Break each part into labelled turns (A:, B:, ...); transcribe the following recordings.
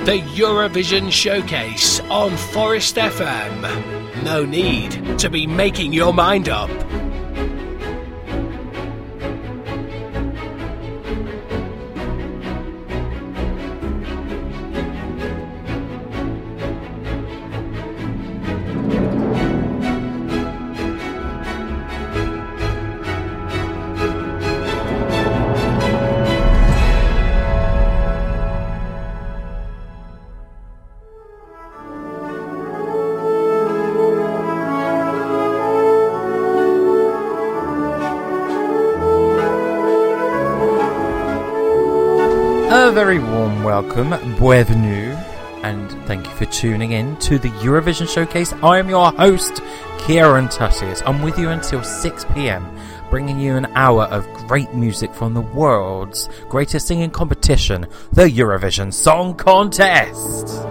A: the Eurovision Showcase on Forest FM. No need to be making your mind up.
B: A very warm welcome, bienvenue, and thank you for tuning in to the Eurovision Showcase. I am your host, Kieran Tuttis. I'm with you until 6 p.m, bringing you an hour of great music from the world's greatest singing competition, the Eurovision Song Contest.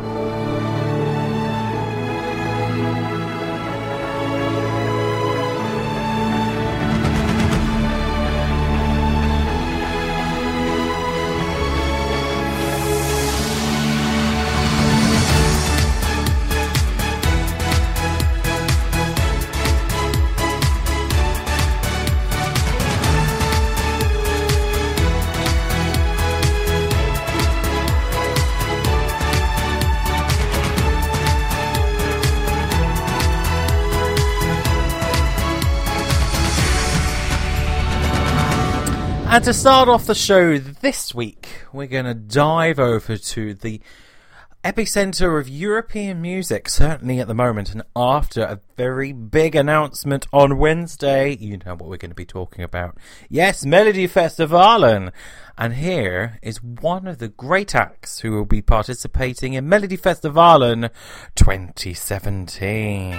B: And to start off the show this week, we're going to dive over to the epicenter of European music, certainly at the moment, and after a very big announcement on Wednesday, you know what we're going to be talking about. Yes, Melodifestivalen. And here is one of the great acts who will be participating in Melodifestivalen 2017.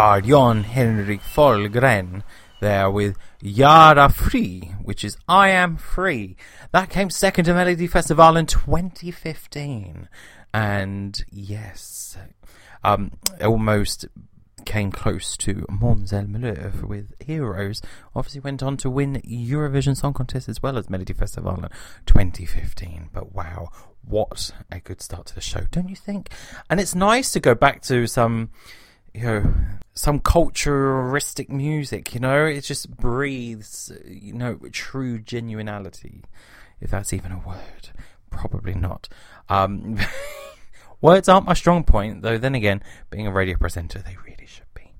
B: are Jon Henrik Fjällgren there with Yara Fri, which is I Am Free. That came second to Melody Festival in 2015. And yes, almost came close to Måns Zelmerlöw with Heroes. Obviously went on to win Eurovision Song Contest as well as Melody Festival in 2015. But wow, what a good start to the show, don't you think? And it's nice to go back to some culturistic music, it just breathes, true genuinity, if that's even a word. Probably not. Words aren't my strong point, though then again, being a radio presenter, they really should be.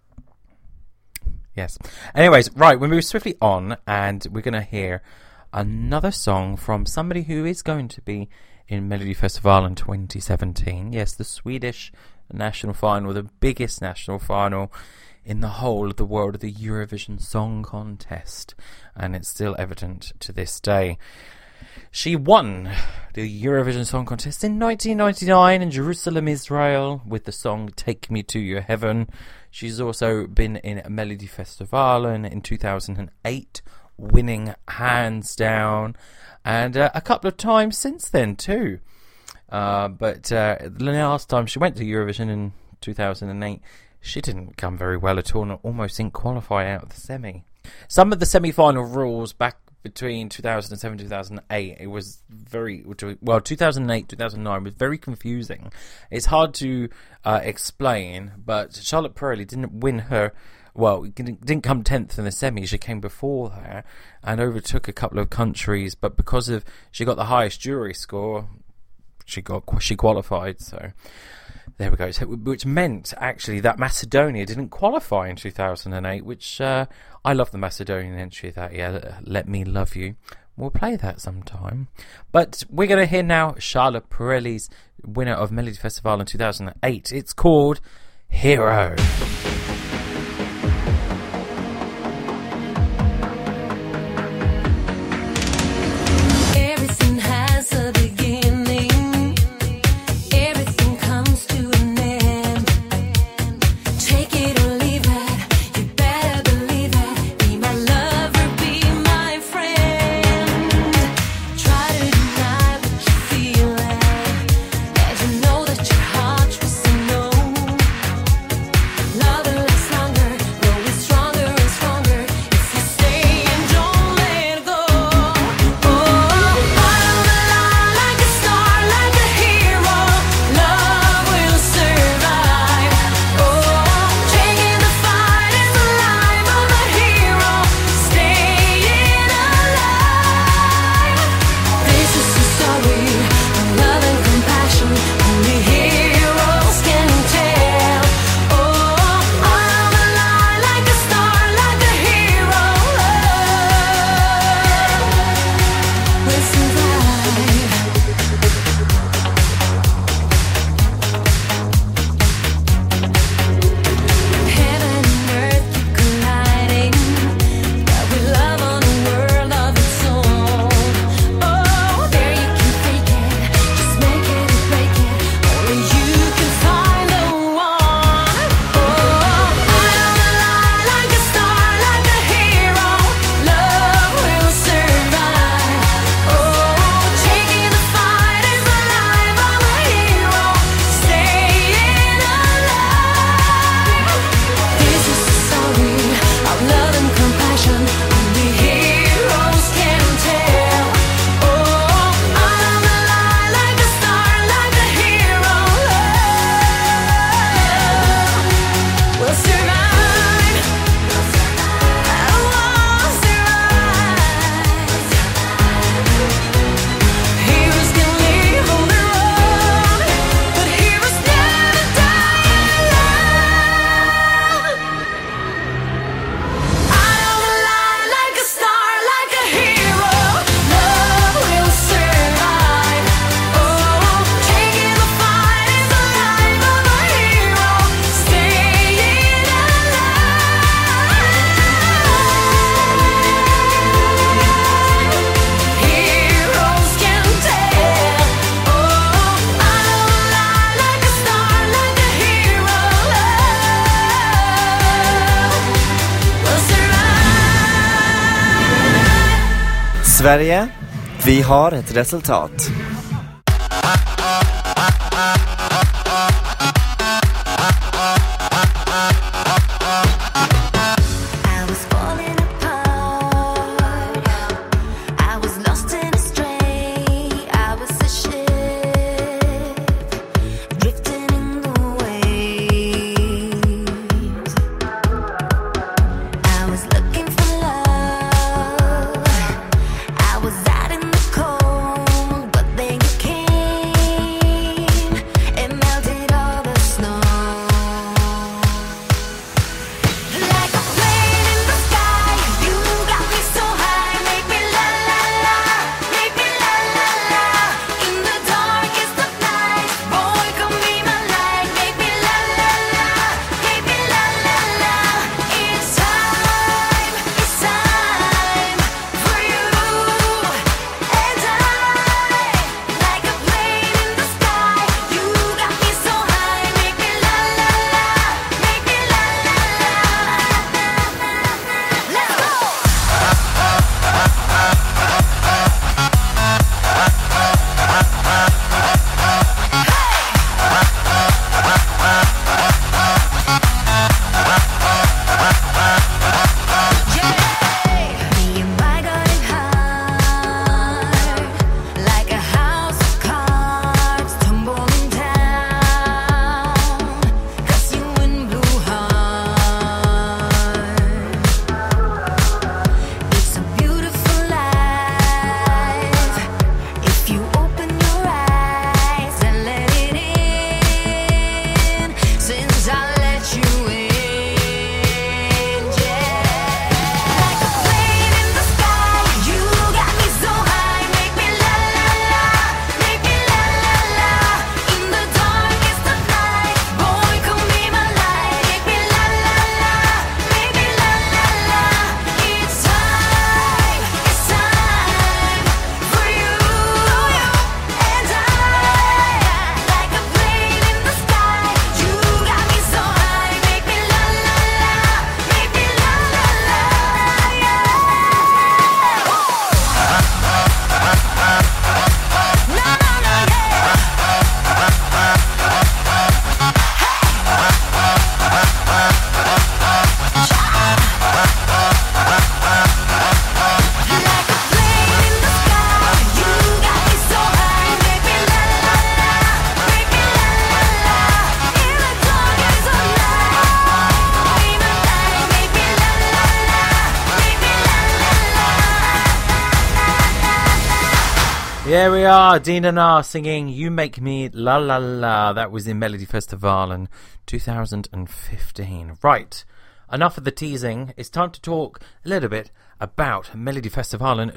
B: Yes. Anyways, right, we move swiftly on, and we're going to hear another song from somebody who is going to be in Melody Festival in 2017. Yes, the Swedish national final, the biggest national final in the whole of the world of the Eurovision Song Contest, and it's still evident to this day. She won the Eurovision Song Contest in 1999 in Jerusalem, Israel, with the song Take Me to Your Heaven. She's also been in Melody Festival in 2008, winning hands down, and a couple of times since then too. But the last time she went to Eurovision in 2008, she didn't come very well at all and almost didn't qualify out of the semi. Some of the semi-final rules back between 2007 and 2008, it was 2008, 2009 was very confusing. It's hard to explain, but Charlotte Perrelli didn't win her, didn't come 10th in the semi. She came before her and overtook a couple of countries, but because of she got the highest jury score, she qualified, so there we go. So, which meant actually that Macedonia didn't qualify in 2008, which I love the Macedonian entry of that. Let Me Love You. We'll play that sometime. But we're going to hear now Charlotte Perrelli's winner of Melody Festival in 2008. It's called Hero.
C: Love Sverige, vi har ett resultat.
B: Here we are, Dina Na singing You Make Me La La La. That was in Melodifestivalen 2015. Right, enough of the teasing. It's time to talk a little bit about Melodifestivalen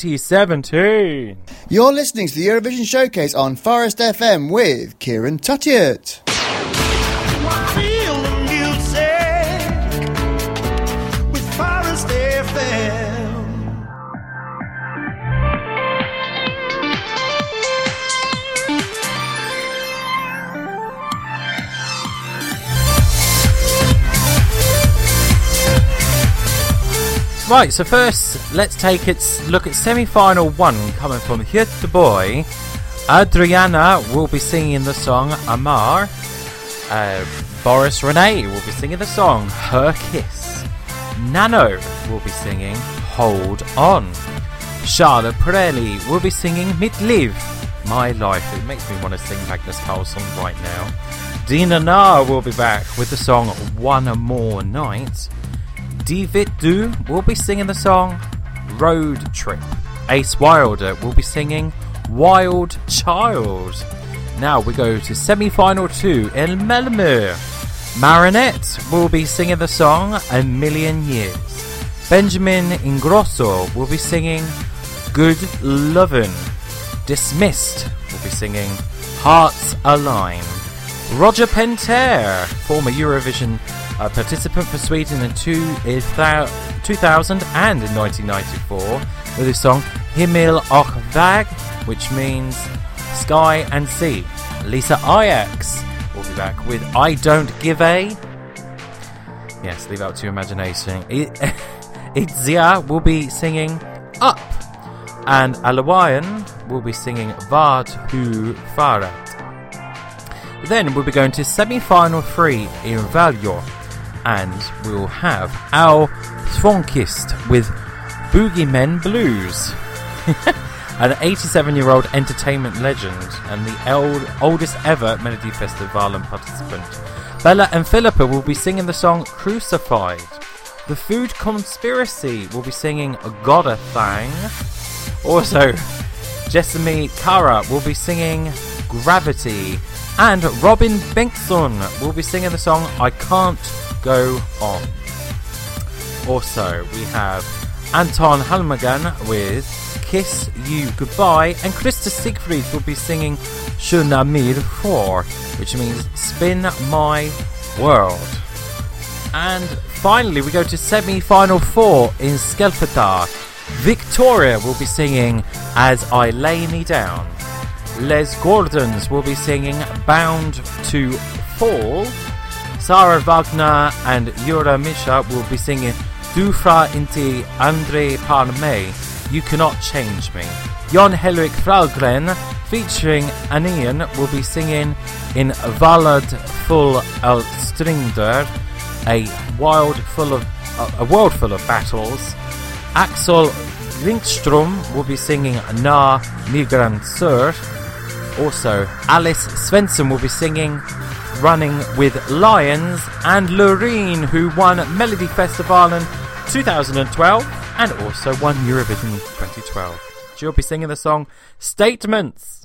B: 2017.
D: You're listening to the Eurovision Showcase on Forest FM with Kieran Tuttiett.
E: Feel the music with Forest FM.
B: Right, so first, let's take a look at semi-final one coming from Göteborg. Adriana will be singing the song Amar. Boris Renee will be singing the song Her Kiss. Nano will be singing Hold On. Charlotte Perrelli will be singing Mitt Liv, My Life. It makes me want to sing Magnus Carlsson right now. Dina Na will be back with the song One More Night. David Du will be singing the song Road Trip. Ace Wilder will be singing Wild Child. Now we go to semi-final 2 in Malmö. Marinette will be singing the song A Million Years. Benjamin Ingrosso will be singing Good Lovin'. Dismissed will be singing Hearts Align. Roger Penter, former Eurovision participant for Sweden in 2000 and in 1994, with his song Himmel och Väg, which means Sky and Sea. Lisa Ajax will be back with I Don't Give A. Yes, leave it up to your imagination. Itzia will be singing Up. and Alawayan will be singing Vad Hu Farat. Then we'll be going to semi-final 3 in Valjo, and we'll have Al Swankist with Boogeymen Blues. An 87-year-old entertainment legend and the oldest ever Melody Festivalen participant. Bella and Philippa will be singing the song Crucified. The Food Conspiracy will be singing Gotta Thang. Also, Jessamy Kara will be singing Gravity. And Robin Bengtsson will be singing the song I Can't Go On. Also, we have Anton Halmagan with Kiss You Goodbye, and Krista Siegfried will be singing Shunamir 4, which means Spin My World. And finally, we go to semi-final 4 in Skelpetar. Victoria will be singing As I Lay Me Down. Les Gordons will be singing Bound to Fall. Sarah Wagner and Yura Misha will be singing Du fra inte Andre Parme, You Cannot Change Me. Jon Henrik Fralgren featuring Anian will be singing In Vallad full av strinder, a world full of battles. Axel Ringström will be singing Na Migransör. Also, Alice Svensson will be singing Running with Lions, and Loreen, who won Melody Festivalen 2012 and also won Eurovision 2012. She'll be singing the song Statements.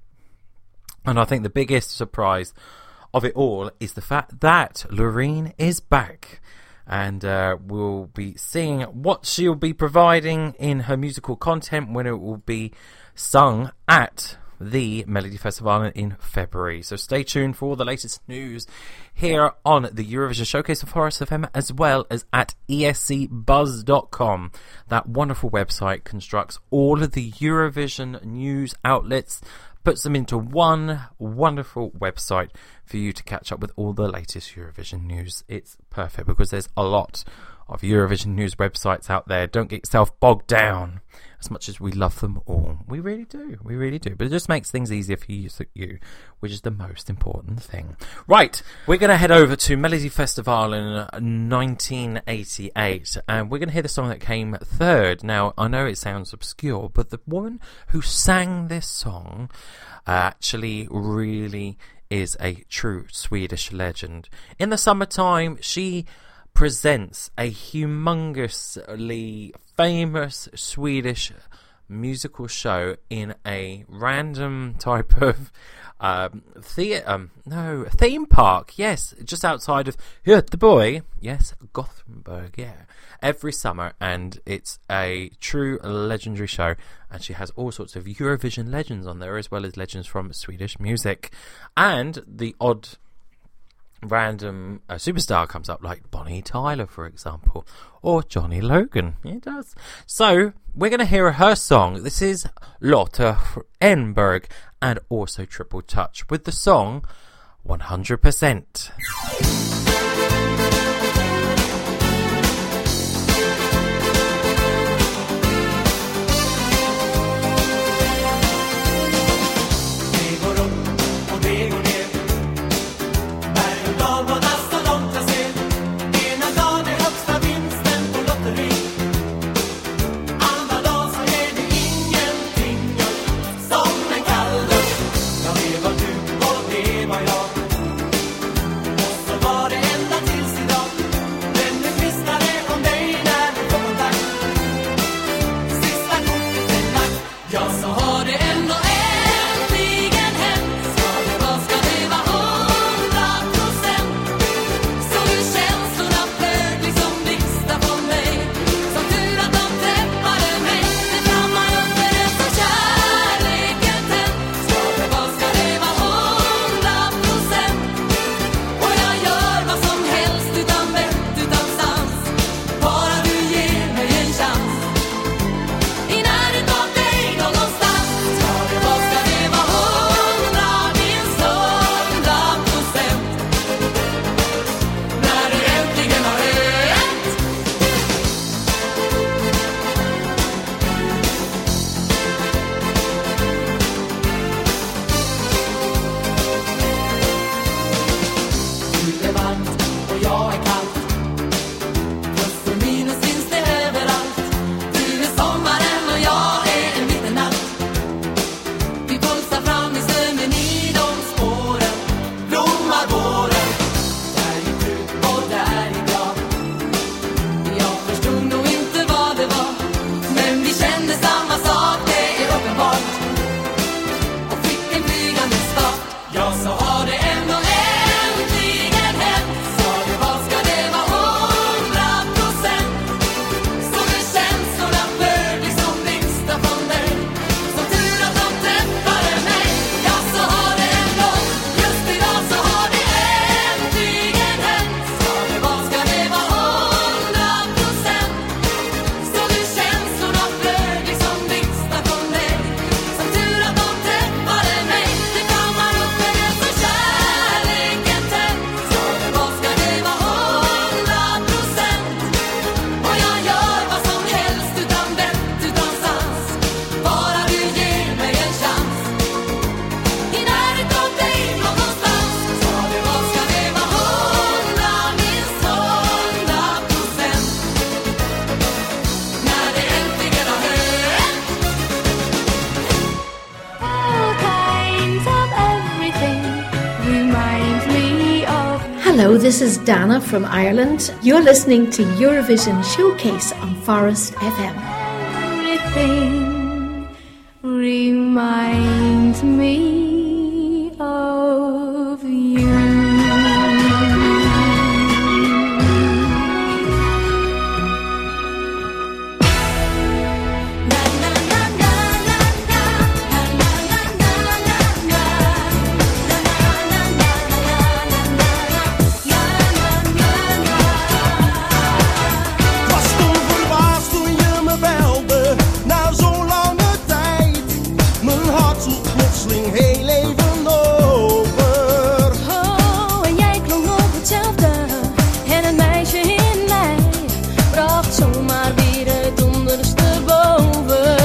B: And I think the biggest surprise of it all is the fact that Loreen is back, and we'll be seeing what she'll be providing in her musical content when it will be sung at the Melody Festival in February. So stay tuned for all the latest news here on the Eurovision Showcase of Forest FM, as well as at escbuzz.com. That wonderful website constructs all of the Eurovision news outlets, puts them into one wonderful website for you to catch up with all the latest Eurovision news. It's perfect because there's a lot of Eurovision news websites out there. Don't get yourself bogged down, as much as we love them all. We really do. But it just makes things easier for you, which is the most important thing. Right, we're going to head over to Melody Festival in 1988, and we're going to hear the song that came third. Now, I know it sounds obscure, but the woman who sang this song actually really is a true Swedish legend. In the summertime, she presents a humongously famous Swedish musical show in a random type of theme park. Yes, just outside of Göteborg. Yes, Gothenburg. Yeah, every summer, and it's a true legendary show. And she has all sorts of Eurovision legends on there, as well as legends from Swedish music, and the odd random superstar comes up, like Bonnie Tyler, for example, or Johnny Logan. It does. So we're going to hear her song. This is Lotta Enberg, and also Triple Touch with the song 100%.
F: Var det Hello, this is Dana from Ireland. You're listening to Eurovision Showcase on Forest FM.
G: Everything reminds me of you.
E: Heel even over.
G: Oh, en jij klonk nog hetzelfde. En het meisje in mij bracht zomaar weer het onderste boven.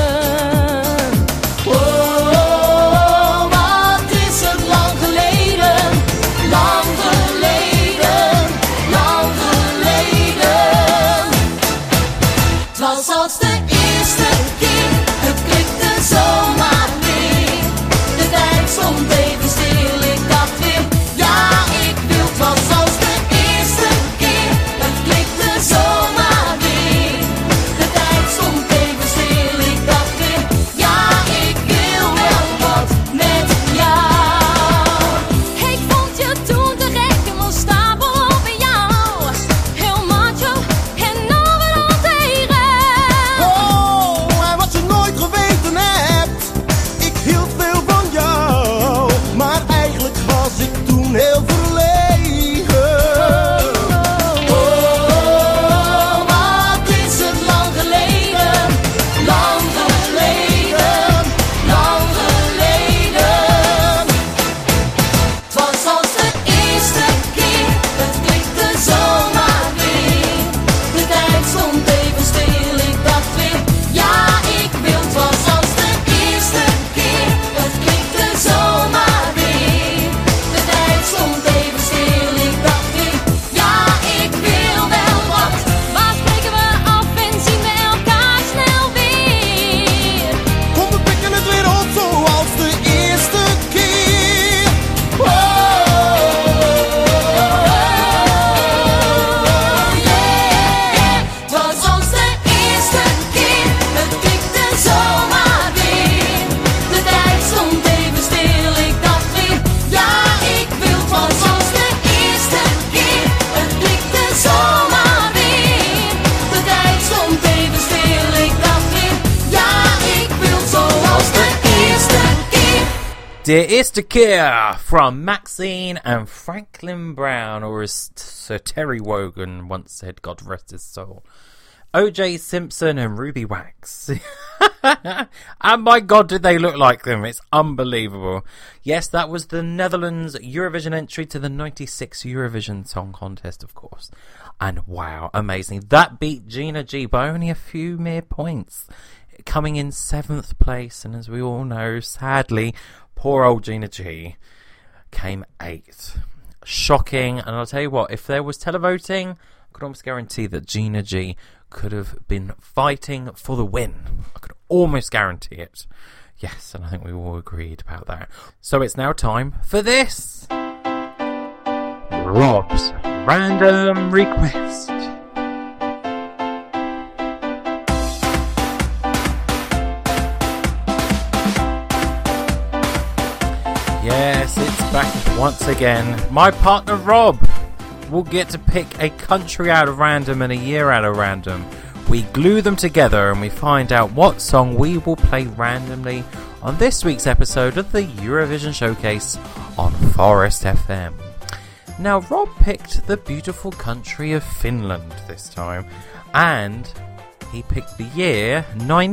E: Oh, wat is het lang geleden, lang geleden, lang geleden.
G: Het was als de eerste keer, het klikte zomaar weer. De tijd stond even stil, ik dacht weer, ja ik wil. Het was als de eerste keer, het klikte zomaar weer. De tijd stond even stil, ik dacht weer, ja ik wil wel wat met jou. Ik vond je toen te gek en was stapel over jou. Heel macho en overal tegen.
E: Oh, en wat je nooit geweten hebt, ik hield veel van jou, maar eigenlijk was ik toen heel verlegen.
G: Oh, wat is het lang geleden, lang geleden, lang geleden. Het was als de eerste keer, het klikte zomaar weer. De tijd stond even stil, ik dacht weer, ja ik wil. Het was als de eerste keer, het klikte zomaar weer. De tijd stond even stil, ik dacht weer, ja ik wil wel wat. Maar spreken we af en zien we elkaar snel weer.
E: Kom, we pikken het weer op zoals de eerste keer. Oh,
G: yeah. Het was als de eerste keer, het klikte zomaar weer. De tijd stond even stil, ik dacht weer, ja ik wil. Het was als de eerste keer, het klikte zomaar weer. De tijd stond even stil, ik dacht weer, ja ik wil. Zoals de eerste keer.
B: De eerste keer from Maxine and Franklin Brown, or as Sir Terry Wogan once said, God rest his soul. O.J. Simpson and Ruby Wax. And my God, did they look like them. It's unbelievable. Yes, that was the Netherlands Eurovision entry to the 96 Eurovision Song Contest, of course. And wow, amazing. That beat Gina G by only a few mere points, coming in 7th place. And as we all know, sadly, poor old Gina G came 8th. Shocking. And I'll tell you what, if there was televoting, I could almost guarantee that Gina G could have been fighting for the win. I could almost guarantee it. Yes, and I think we all agreed about that. So it's now time for this. Rob's Random Request. Yes, it's back once again. My partner Rob will get to pick a country out of random and a year out of random. We glue them together and we find out what song we will play randomly on this week's episode of the Eurovision Showcase on Forest FM. Now, Rob picked the beautiful country of Finland this time, and he picked the year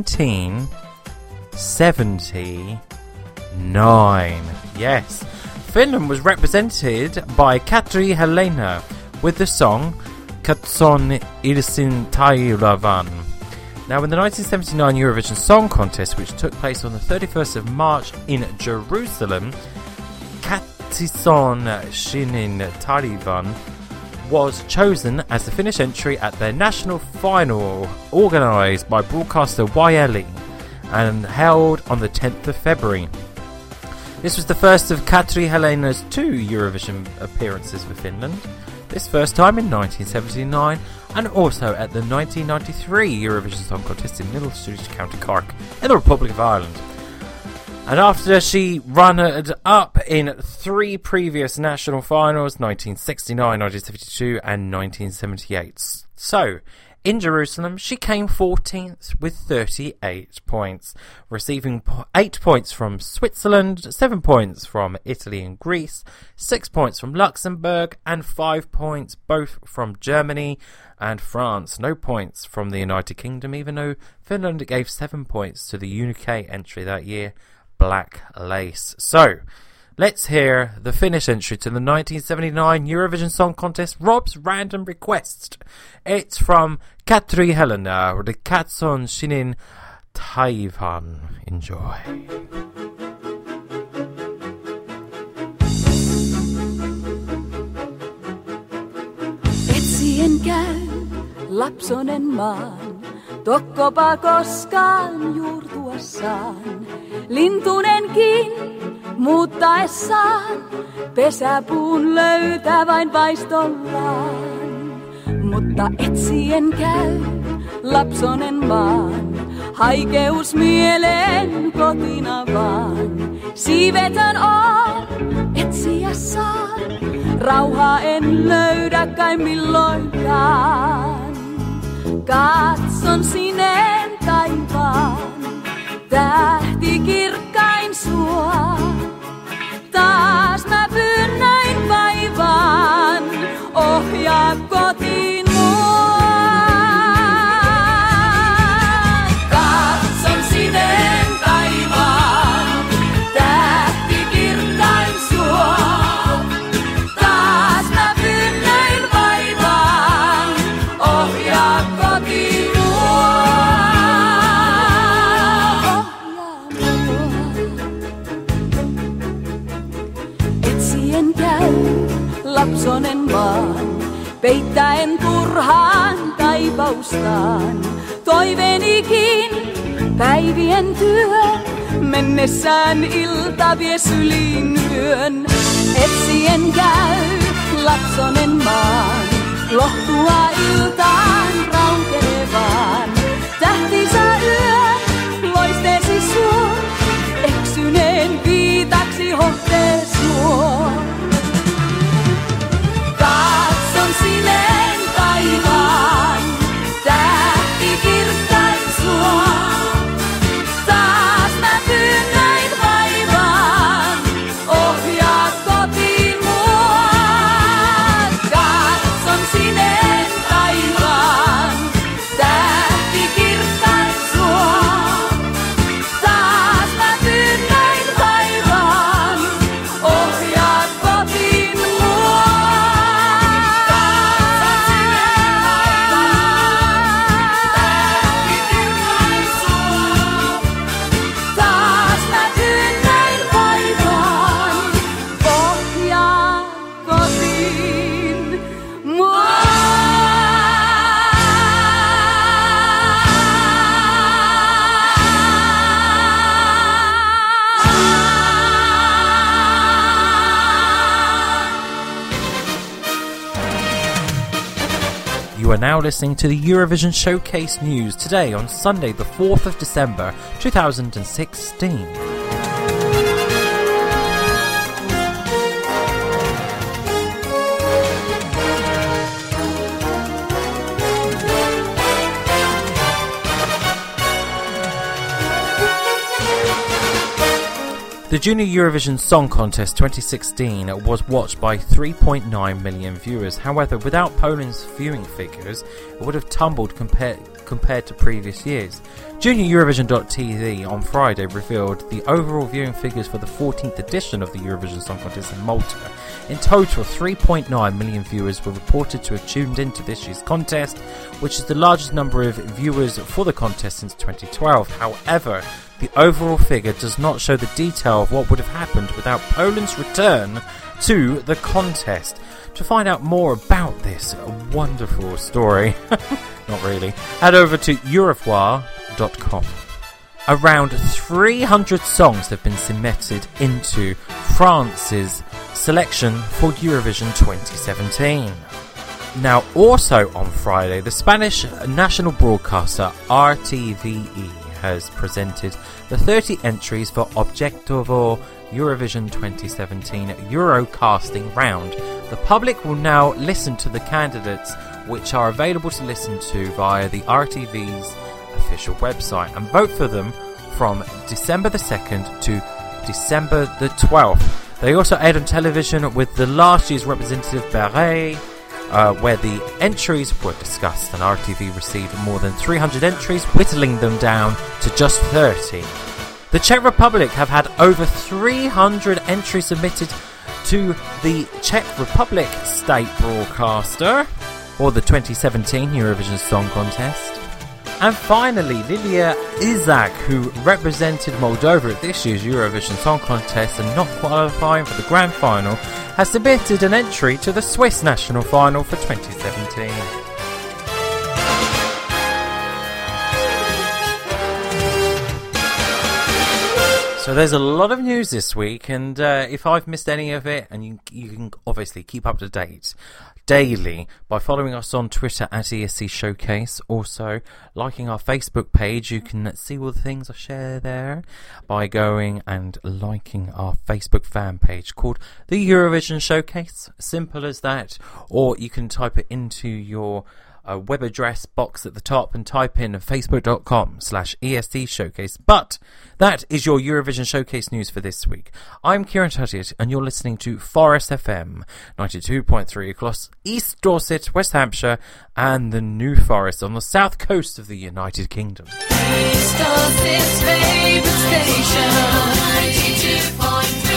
B: 1979. Yes, Finland was represented by Katri Helena with the song Katson Ilsin Tailavan. Now, in the 1979 Eurovision Song Contest, which took place on the 31st of March in Jerusalem, Katson Shinin Tailavan was chosen as the Finnish entry at their national final, organised by broadcaster YLE and held on the 10th of February. This was the first of Katri Helena's 2 Eurovision appearances for Finland. this first time in 1979, and also at the 1993 Eurovision Song Contest in Middle Street, County Cork, in the Republic of Ireland. And after she runned-up in 3 previous national finals, 1969, 1972 and 1978. So, in Jerusalem, she came 14th with 38 points, receiving 8 points from Switzerland, 7 points from Italy and Greece, 6 points from Luxembourg, and 5 points both from Germany and France. No points from the United Kingdom, even though Finland gave 7 points to the UK entry that year, Black Lace. So, let's hear the Finnish entry to the 1979 Eurovision Song Contest, Rob's Random Request. It's from Katri Helena, the Katson Shinin Taivan. Enjoy.
H: Etsien käy lapsonen maan, tokkopa koskaan juurtuassaan. Lintunenkin muuttaessaan pesäpuun löytää vain vaistollaan. Mutta etsien käy lapsonen maan, haikeus mieleen kotina vaan. Siivetön on, etsiä saan, rauhaa en löydä kai milloinkaan. Katson sineen taivaan, tähti kirkkain sua. Taas mä pynnäin vaivaan, ohjaa kotiin mua. Katson sineen taivaan, tähti kirkkain sua. Taas mä pynnäin vaivaan, ohjaa kotiin mua. Etsien käy lapsonen maan, peittäen turhaan taivaustaan. Toiveenikin päivien työ, mennessään ilta vie syliin yön. Etsien käy lapsonen maan, lohtua iltaan rauntelevaan. Tähtisä yön, loisteesi suo, eksyneen viitaksi hohtee suo. Katson sineen taivaan, tähti kirkkain sua. Taas mä pynnäin vaivaan, ohjaa kotiin mua. Katson sineen taivaan, tähti kirkkain sua. Taas mä pynnäin vaivaan, ohjaa kotiin mua. Taas mä pynnäin vaivaan, ohjaa kotiin mua.
B: You are now listening to the Eurovision Showcase News today on Sunday the 4th of December 2016. The Junior Eurovision Song Contest 2016 was watched by 3.9 million viewers. However, without Poland's viewing figures, it would have tumbled compared to previous years. Junior Eurovision.tv on Friday revealed the overall viewing figures for the 14th edition of the Eurovision Song Contest in Malta. In total, 3.9 million viewers were reported to have tuned into this year's contest, which is the largest number of viewers for the contest since 2012. However, the overall figure does not show the detail of what would have happened without Poland's return to the contest. To find out more about this wonderful story, not really, head over to Eurovoix.com. Around 300 songs have been submitted into France's selection for Eurovision 2017. Now, also on Friday, the Spanish national broadcaster RTVE has presented the 30 entries for Objetivo Eurovision 2017 Eurocasting round. The public will now listen to the candidates, which are available to listen to via the RTV's official website, and vote for them from December the 2nd to December the 12th. They also aired on television with the last year's representative Beret, where the entries were discussed, and RTV received more than 300 entries, whittling them down to just 30. The Czech Republic have had over 300 entries submitted to the Czech Republic state broadcaster, or the 2017 Eurovision Song Contest. And finally, Lilia Izak, who represented Moldova at this year's Eurovision Song Contest and not qualifying for the grand final, has submitted an entry to the Swiss national final for 2017. So there's a lot of news this week, and if I've missed any of it, and you can obviously keep up to date daily by following us on Twitter at ESC Showcase. Also, liking our Facebook page. You can see all the things I share there by going and liking our Facebook fan page called the Eurovision Showcase. Simple as that. Or you can type it into your web address box at the top and type in facebook.com/ESC Showcase. But that is your Eurovision Showcase news for this week. I'm Kieran Tuttiett, and you're listening to Forest FM 92.3 across East Dorset, West Hampshire, and the New Forest on the south coast of the United Kingdom.
G: East Dorset's favourite station, 92.3.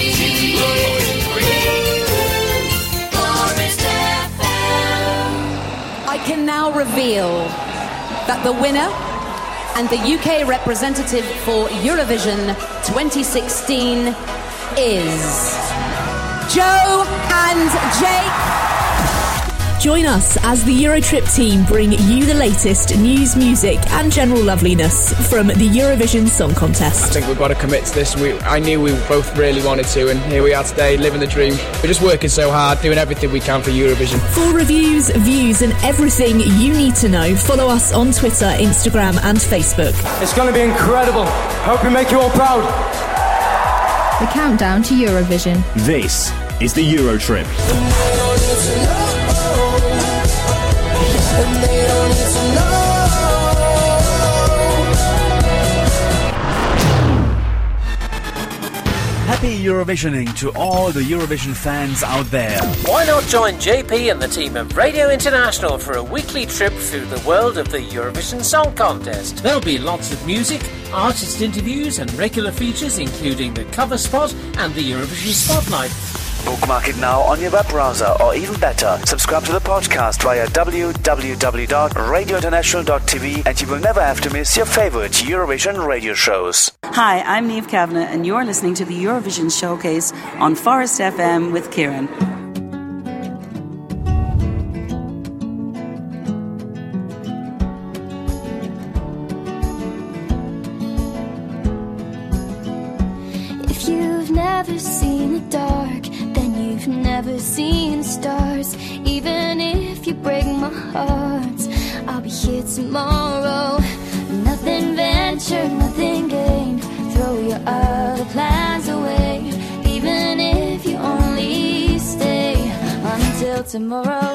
I: I can now reveal that the winner and the UK representative for Eurovision 2016 is Joe and Jake.
J: Join us as the Eurotrip team bring you the latest news, music and general loveliness from the Eurovision Song Contest.
K: I think we've got to commit to this. I knew we both really wanted to, and here we are today, living the dream. We're just working so hard, doing everything we can for Eurovision.
J: For reviews, views and everything you need to know, follow us on Twitter, Instagram and Facebook.
L: It's going to be incredible. Hope we make you all proud.
M: The countdown to Eurovision.
N: This is the Eurotrip. Happy Eurovisioning to all the Eurovision fans out there.
A: Why not join JP and the team of Radio International for a weekly trip through the world of the Eurovision Song Contest? There'll be lots of music, artist interviews and regular features including the cover spot and the Eurovision Spotlight.
O: Bookmark it now on your web browser, or even better, subscribe to the podcast via www.radiointernational.tv and you will never have to miss your favorite Eurovision radio shows.
P: Hi, I'm Niamh Kavanagh and you're listening to the Eurovision Showcase on Forest FM with Kieran.
Q: If you've never seen the dark, then you've never seen the stars. Even if you break my heart, I'll be here tomorrow. Nothing ventured, nothing gained. Throw your other plans away. Even if you only stay until tomorrow.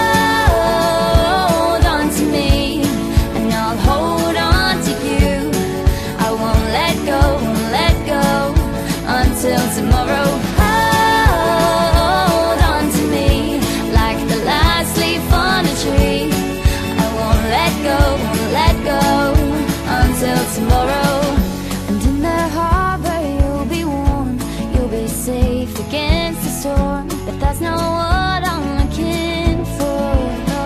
Q: Hold on to me, and I'll hold on to you. I won't let go, until tomorrow. Hold on to me like the last leaf on a tree. I won't let go until tomorrow. And in the harbor you'll be warm, you'll be safe against the storm. But that's not what I'm looking for.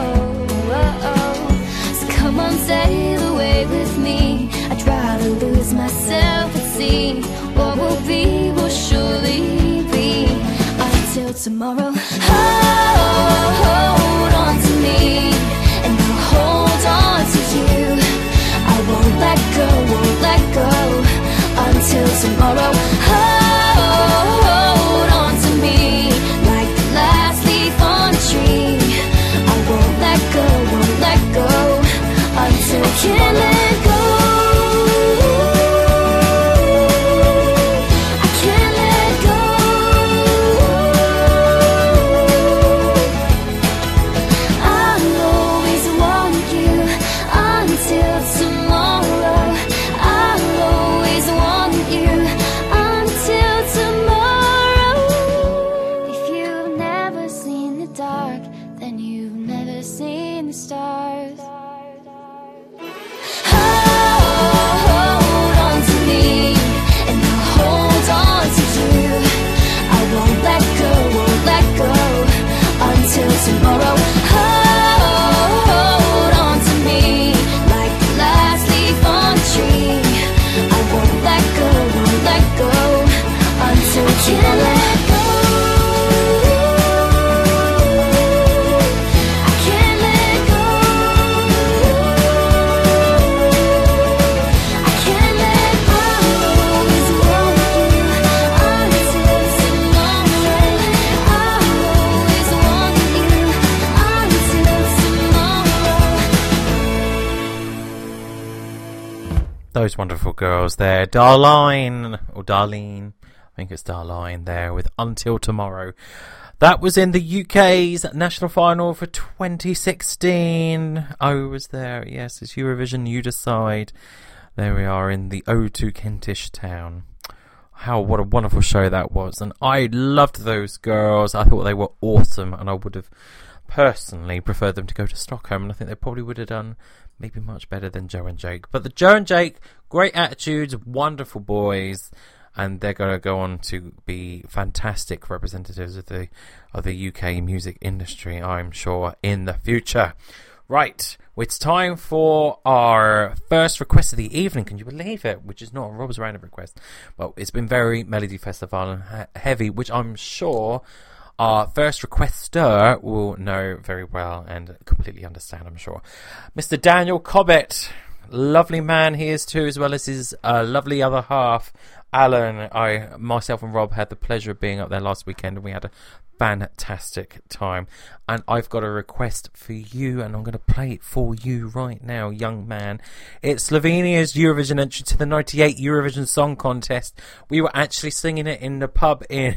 Q: So come on, sail away with me. I'd rather lose myself at sea. What will be will surely be until tomorrow. Hold on to me, and I'll hold on to you. I won't let go until tomorrow. Hold on to me like the last leaf on a tree. I
B: Those wonderful girls there. Darlene, I think it's Darlene there with Until Tomorrow. That was in the UK's national final for 2016. I was there. Yes, it's Eurovision, You Decide. There we are in the O2 Kentish town. What a wonderful show that was. And I loved those girls. I thought they were awesome, and I would have personally preferred them to go to Stockholm, and I think they probably would have done maybe much better than Joe and Jake. But the Joe and Jake, great attitudes, wonderful boys, and they're going to go on to be fantastic representatives of the UK music industry, I'm sure, in the future. Right, it's time for our first request of the evening. Can you believe it? Which is not a Rob's Random request, but it's been very Melody Festival and heavy, which I'm sure our first requester will know very well and completely understand, I'm sure. Mr. Daniel Cobbett, lovely man he is too, as well as his lovely other half, Alan. Myself and Rob had the pleasure of being up there last weekend, and we had a fantastic time. And I've got a request for you, and I'm going to play it for you right now, young man. It's Slovenia's Eurovision entry to the 98 Eurovision Song Contest. We were actually singing it in the pub in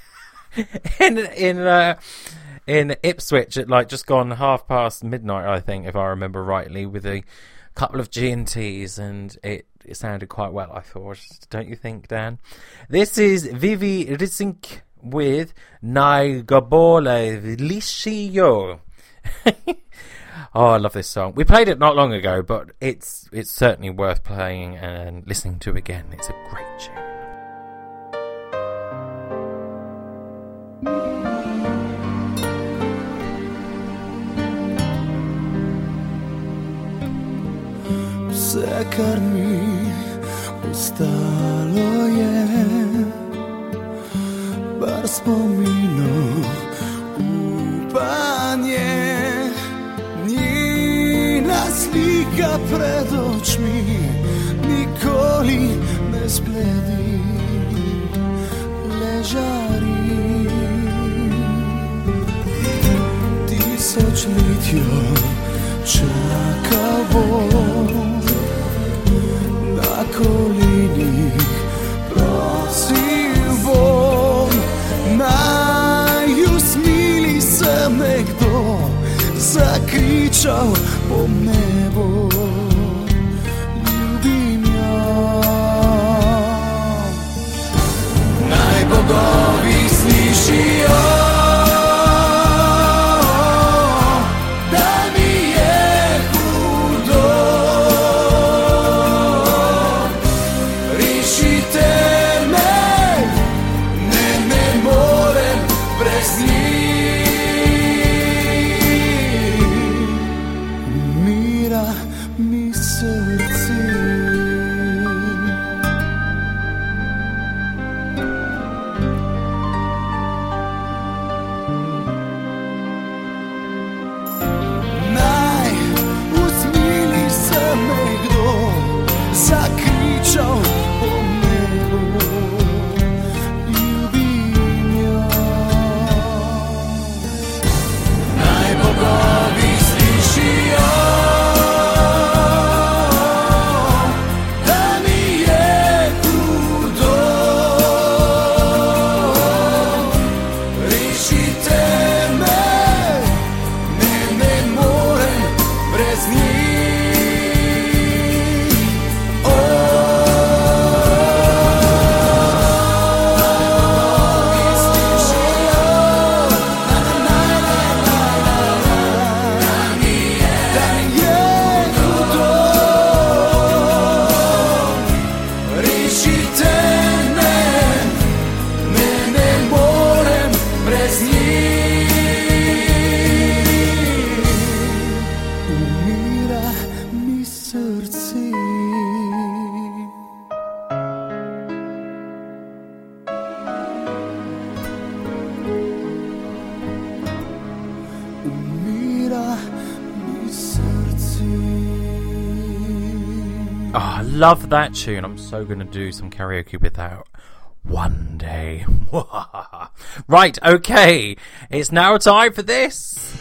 B: Ipswich at like just gone midnight, I think, if I remember rightly, with a couple of G&Ts, and it sounded quite well, I thought. Don't you think, Dan? This is Vivi Rissink with Najgabole Liscio. Oh, I love this song. We played it not long ago, but it's certainly worth playing and listening to again. It's a great tune.
E: Vse, kar mi ostalo je par spominov, upanje, njena slika pred očmi nikoli ne zbledi, ležari. Tisočletjo čakal bom, na kolenih prosil bom, naj usmili se nekdo, zakričal bom nebo, ljubim jo. Naj bogovi slišijo,
B: Love that tune. I'm so going to do some karaoke with that one day. Right, okay. It's now time for this.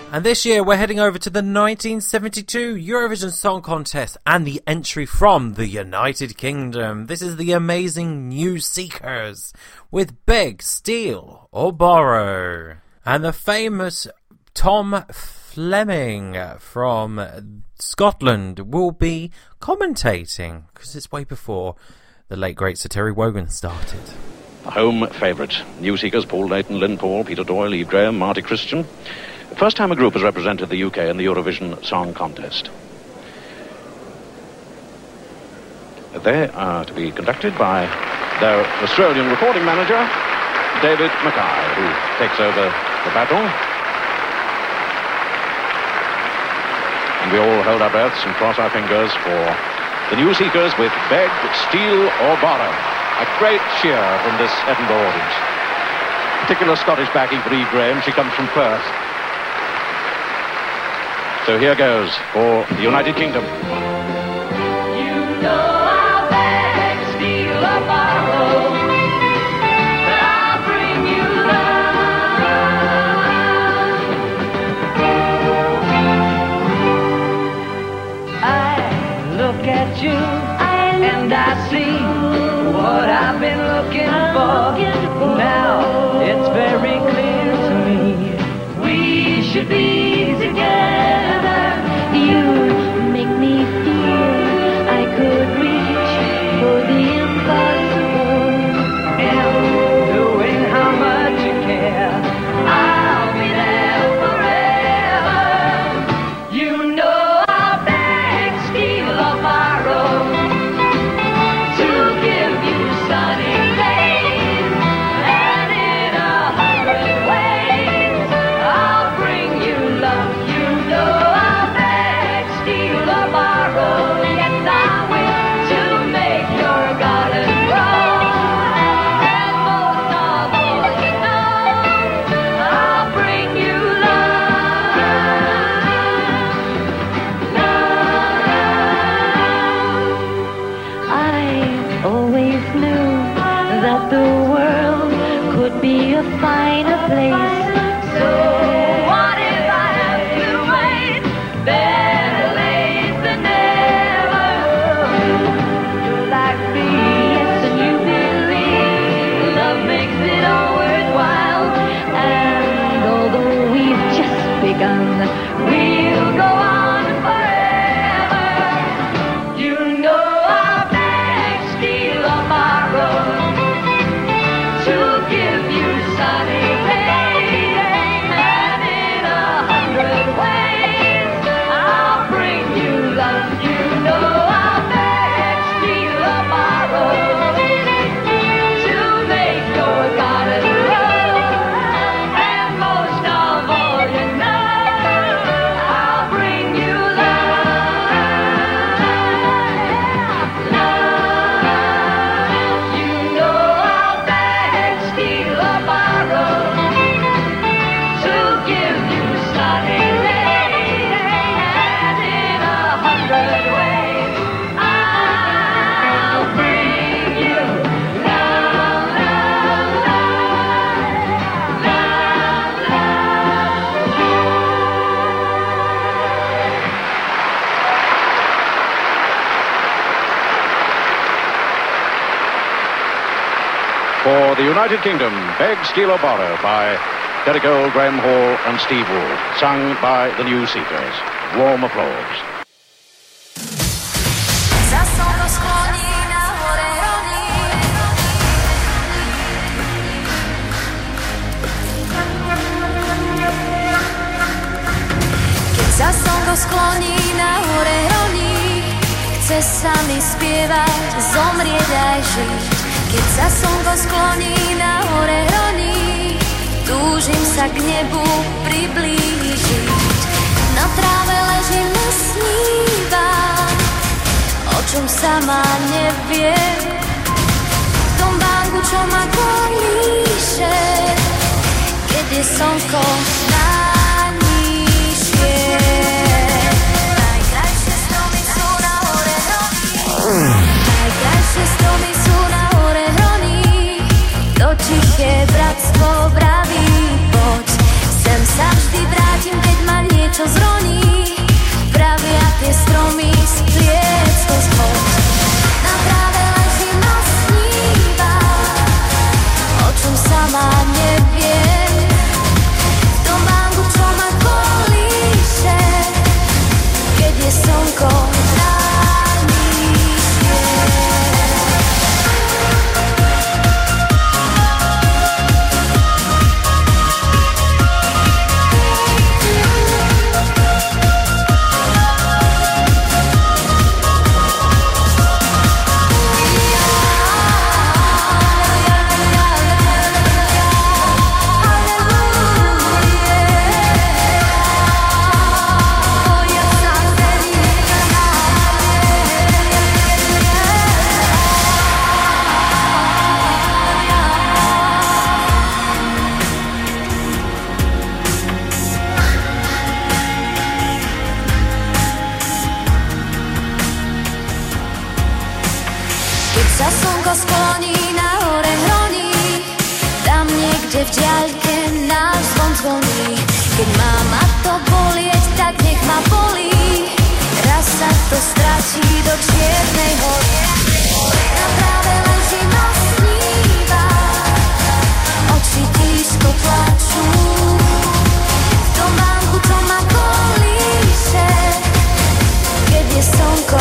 B: And this year we're heading over to the 1972 Eurovision Song Contest and the entry from the United Kingdom. This is the amazing New Seekers with Beg, Steal or Borrow. And the famous Tom Fleming from Scotland will be commentating, because it's way before the late great Sir Terry Wogan started.
R: The home favourite. New Seekers, Paul Layton, Lynn Paul, Peter Doyle, Eve Graham, Marty Christian. First time a group has represented the UK in the Eurovision Song Contest. They are to be conducted by their Australian recording manager, David Mackay, who takes over the battle. And we all hold our breaths and cross our fingers for the New Seekers with Beg, Steal or Borrow. A great cheer from this Edinburgh audience. Particular Scottish backing for Eve Graham. She comes from Perth. So here goes for the United Kingdom.
G: You know I'll beg, steal or borrow, but I'll bring you love. I look at you and I see what I've been looking for. Now it's very clear to me we should be together. You make me feel I could reach for the impossible. And knowing how much you care, I'll be there forever. You know I'll beg, steal or borrow to give you sunny days, and in 100 ways I'll bring you love. You know I'll beg, steal or borrow, yes I will, to make your garden grow. And most of all, you know, I'll bring you love. I always knew that the world could be a finer place. So what if I have to wait? Better late than never. You like me, yes, and you believe love makes it all worthwhile. And although we've just begun, we'll go on forever. You know I'll beg, steal or borrow to give you sunny days, and in 100 ways I'll bring you love. You know I'll beg, steal or borrow to make your garden grow. And most of all, you know, I'll bring you love. You know I'll beg, steal or borrow to give you sunny days, and in 100 ways I'll bring you love, love, love, love,
R: For the United Kingdom, Beg, Steal or Borrow by Derek Cole, Graham Hall and Steve Wool, sung by the New Seekers. Warm applause.
G: Za slnko skloní na hore roní. Keď sa slnko skloní na hore roní, chce sa mi spievať, zomrieť aj žiť. Keď sa slnko skloní na hore roní, túžim sa k nebu priblížiť. Na tráve ležím a snívam, o čom sama neviem. V tom bánku, čo ma kolíše, keď je slnko najnižšie. Najkrajšie stromy sú na hore hroní. Najkrajšie stromy sú na hore hroní. To tiché bratstvo vraví, poď. Sem sa vždy vrátim, keď ma
Q: čo zroní, pravia tie stromy z pliecko schod. Na tráve leží ma sníva, o čom sama neviem. V tom banku, čo ma kolíše, keď je slnko skloní, nahore hroní, tam niekde v diaľke náš zvon zvoní. Keď má ma to bolieť, tak nech ma bolí, raz sa to stratí do čiernej hory. Na tráve leží ma sníva, oči tížko plačú. V tom banku, čo ma kolíše, keď je slnko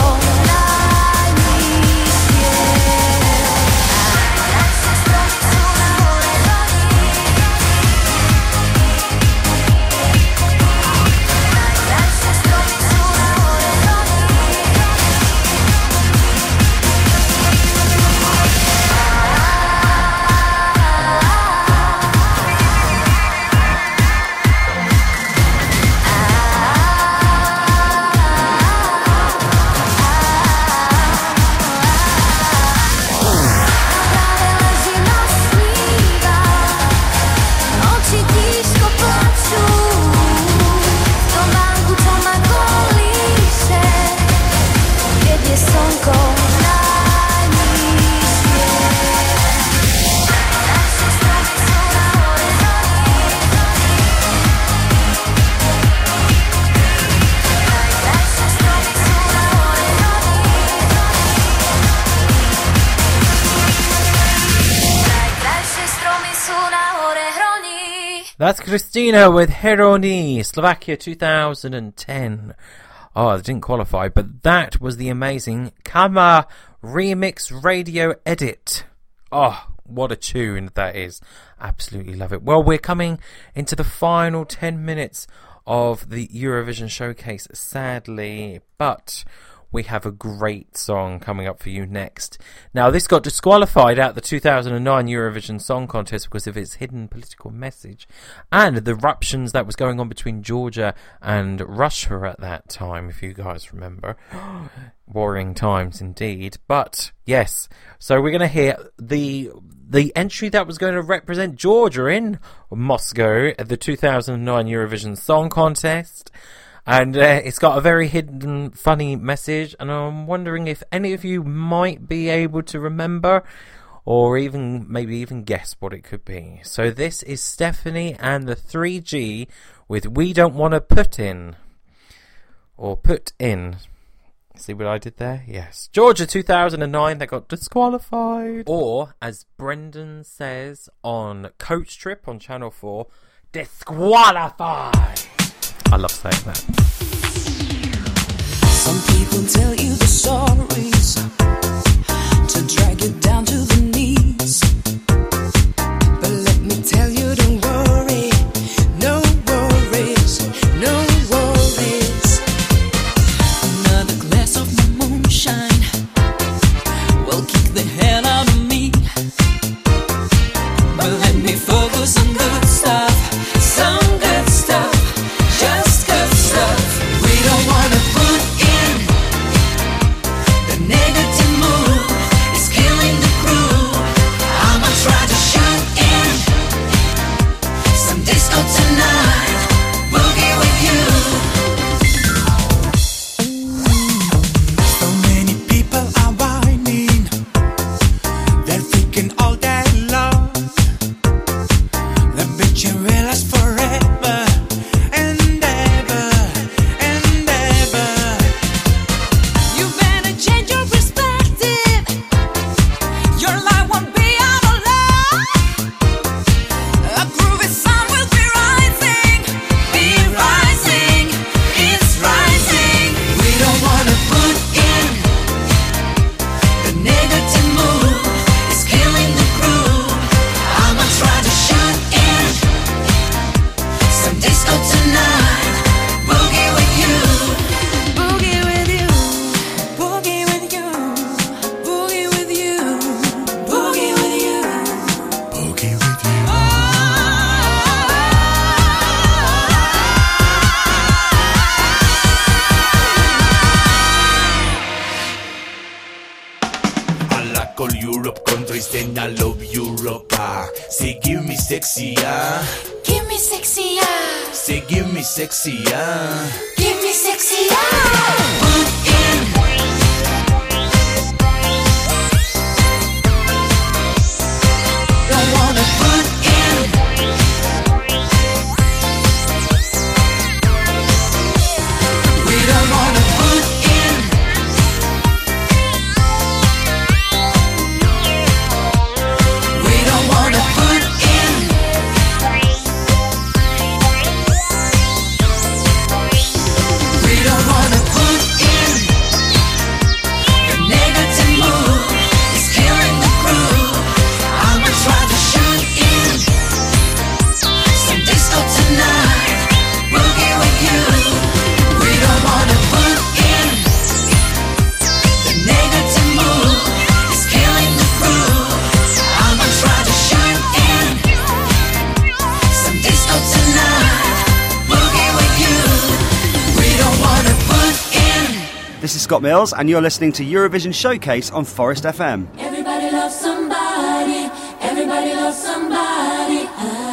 B: That's Christina with Heroni, Slovakia 2010. Oh, they didn't qualify, but that was the amazing Kama Remix Radio Edit. Oh, what a tune that is. Absolutely love it. Well, we're coming into the final 10 minutes of the Eurovision Showcase, sadly, but we have a great song coming up for you next. Now, this got disqualified at the 2009 Eurovision Song Contest because of its hidden political message and the ruptions that was going on between Georgia and Russia at that time, if you guys remember. Warring times indeed. But, yes, so we're going to hear the entry that was going to represent Georgia in Moscow at the 2009 Eurovision Song Contest. And it's got a very hidden, funny message, and I'm wondering if any of you might be able to remember, or maybe even guess what it could be. So this is Stephanie and the 3G with We Don't Want to Put In. Or Put In. See what I did there? Yes. Georgia 2009, they got disqualified. Or, as Brendan says on Coach Trip on Channel 4, disqualified. I love saying that.
G: Some people tell you the stories to drag you down to the knees. But let me tell you, don't worry. No worries, no worries. Another glass of my moonshine will kick the hell out of me. But let me focus on good stuff, some good stuff. Just good stuff. We don't want to put in the negative mood. It's killing the
S: I love Europa. Say give me sexy,
G: Give me sexy,
S: say give me sexy,
G: give me sexy, Put in. Don't wanna put in. We don't wanna put in. We don't wanna put in. We don't wanna put in. The negative mood is killing the groove. I'ma try to shoot in some disco tonight. Boogie with you. We don't wanna put in. The negative mood is killing the groove. I'ma try to shoot in some disco tonight. Boogie with you. We don't wanna put in.
T: This is Scott Mills, and you're listening to Eurovision Showcase on Forest FM.
G: Everybody loves somebody. Everybody loves somebody.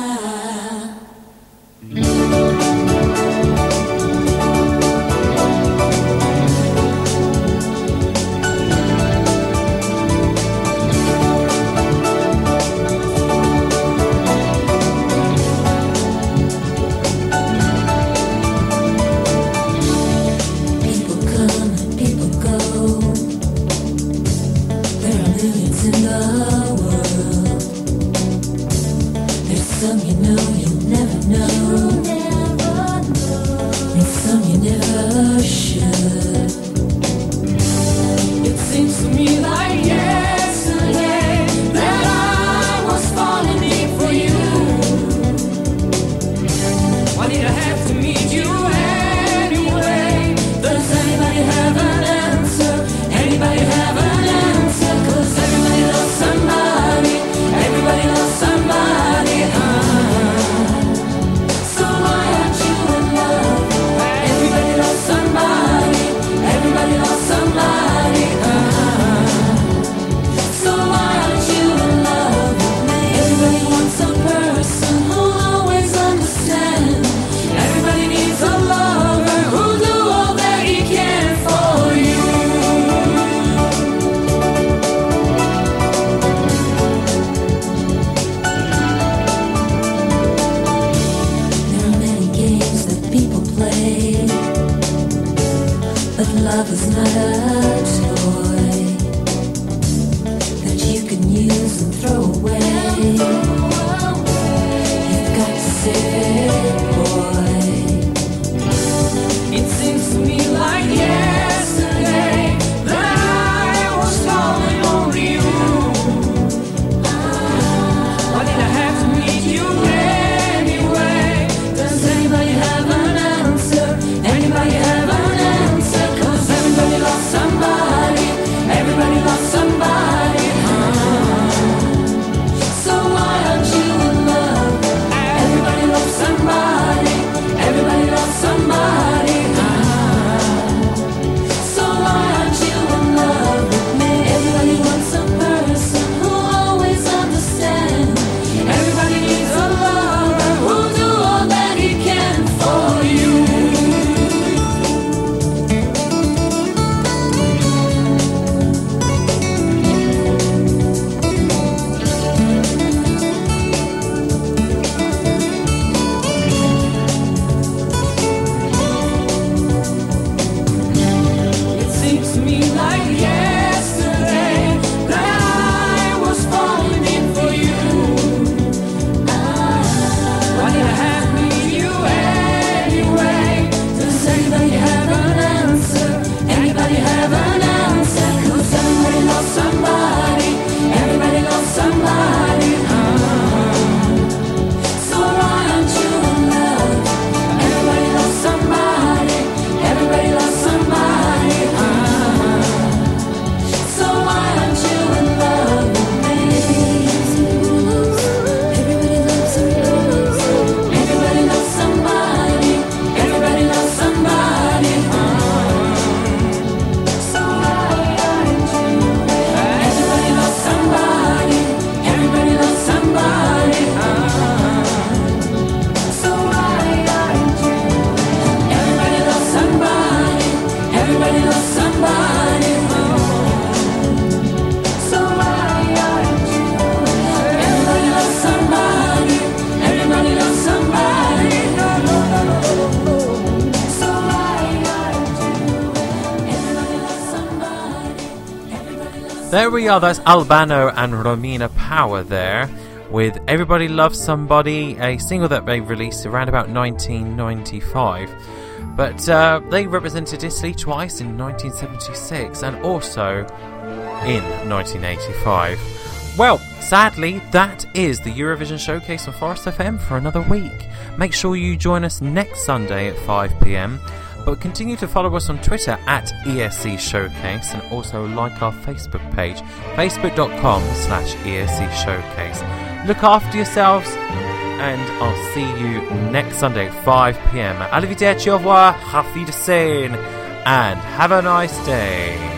G: People come and people go. There are millions in the world. There's some you know you'll never know. And some you never should. It seems to me like yesterday that I was falling deep for you. Why did I have to meet you anyway? Does anybody have an answer? Anybody have an answer? 'Cause everybody loves somebody. Everybody loves somebody. So why aren't you in love? Everybody loves somebody. Everybody loves somebody. So why aren't you in love? Everybody wants a person who'll always understand. Everybody needs a lover who'll do all that he can for you. There are many games that people play, but love is not a toy that you can use and throw away. You've got to save it, boy. It seems to me like yesterday that I was calling on you. Why did I have to meet you anyway? Does anybody have an answer? Anybody have an answer? 'Cause everybody loves somebody.
B: There we are, that's Albano and Romina Power there with Everybody Loves Somebody, a single that they released around about 1995. But they represented Italy twice in 1976 and also in 1985. Well, sadly, that is the Eurovision Showcase on Forest FM for another week. Make sure you join us next Sunday at 5 p.m, but continue to follow us on Twitter at ESC Showcase and also like our Facebook page, facebook.com/ESC Showcase. Look after yourselves and I'll see you next Sunday at 5 p.m. Arrivederci, au revoir, auf Wiedersehen, and have a nice day.